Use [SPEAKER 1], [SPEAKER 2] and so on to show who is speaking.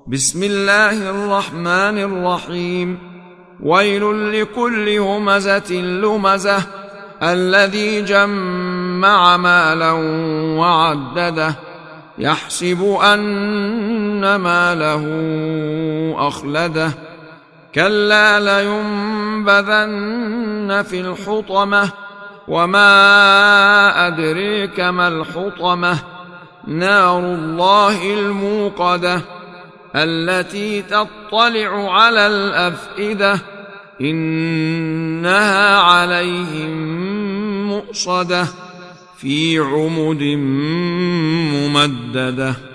[SPEAKER 1] بسم الله الرحمن الرحيم. ويل لكل همزة لمزة الذي جمع مالا وعدده يحسب أن ماله أخلده كلا لينبذن في الحطمة وما أدريك ما الحطمة نار الله الموقدة التي تطلع على الأفئدة إنها عليهم مؤصدة في عمد ممددة.